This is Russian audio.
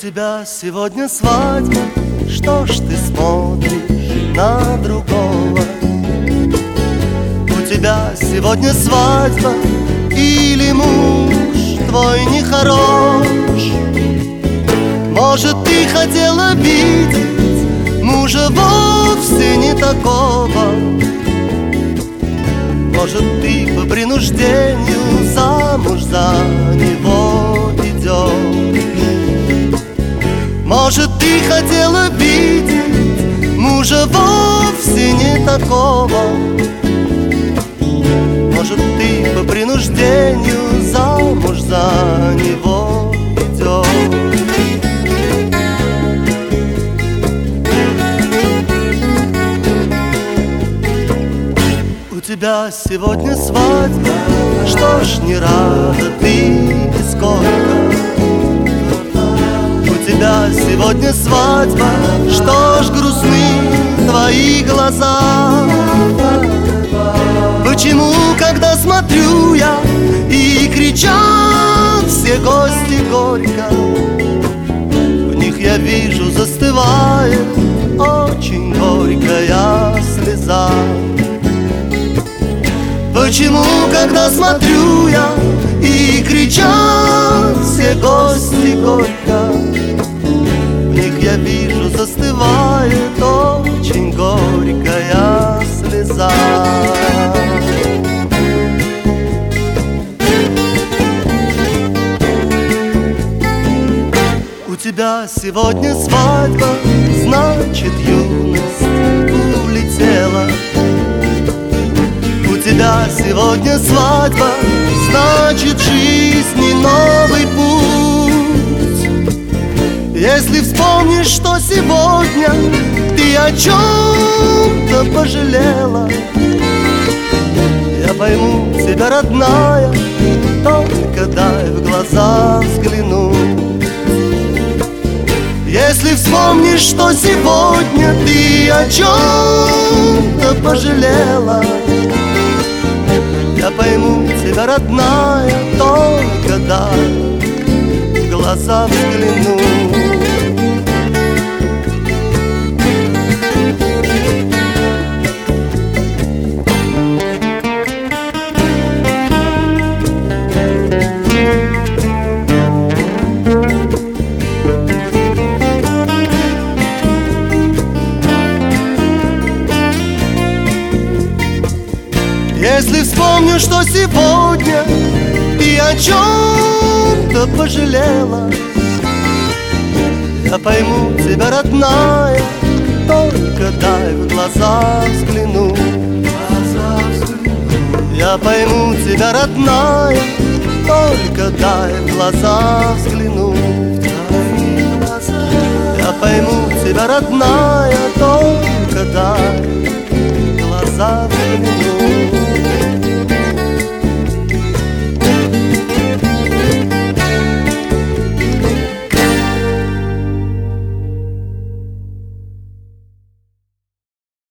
тебя сегодня свадьба, что ж ты смотришь на другого? У тебя сегодня свадьба, или муж твой нехорош? Может, ты хотела видеть мужа вовсе не такого? Может, ты по принуждению замуж за него идешь? Может, ты хотела видеть мужа вовсе не такого? Может, ты по принуждению замуж за него идешь? У тебя сегодня свадьба, что ж не рада ты нисколько? У тебя сегодня свадьба, что ж грустны твои глаза? Почему, когда смотрю я, и кричат все гости горько, в них я вижу, застывает очень горькая слеза? Почему, когда смотрю я, и кричат все гости горько, в них я вижу, застывает очень горькая слеза? У тебя сегодня свадьба, значит, юность улетела. У тебя сегодня свадьба, значит, жизни новый путь. Если вспомнишь, что сегодня ты о чем-то пожалела, я пойму тебя, родная, только дай в глаза взглянуть. Если вспомнишь, что сегодня ты о чем-то пожалела, я пойму тебя, родная, только дай в глаза взглянуть. Если вспомню, что сегодня ты о чем-то пожалела, я пойму тебя, родная, только дай в глаза взглянуть. Я пойму тебя, родная, только дай в глаза взглянуть. Я пойму тебя, родная, только дай в глаза взглянуть.